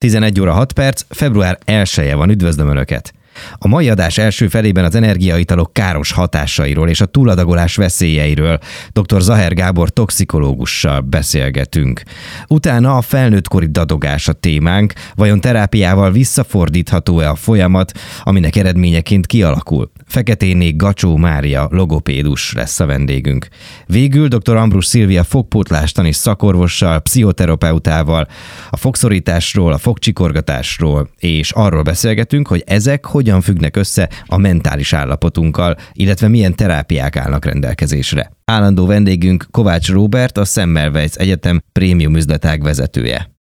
11 óra 6 perc, február 1-e van, üdvözlöm Önöket! A mai adás első felében az energiaitalok káros hatásairól és a túladagolás veszélyeiről dr. Zaher Gábor toxikológussal beszélgetünk. Utána a felnőttkori dadogás a témánk, vajon terápiával visszafordítható-e a folyamat, aminek eredményeként kialakul. Feketéné Gacsó Mária logopédus lesz a vendégünk. Végül dr. Ambrus Szilvia fogpótlástani szakorvossal, pszichoterapeutával a fogszorításról, a fogcsikorgatásról és arról beszélgetünk, hogy ezek hogyan függnek össze a mentális állapotunkkal, illetve milyen terápiák állnak rendelkezésre. Állandó vendégünk Kovács Róbert, a Semmelweis Egyetem prémium üzletág vezetője.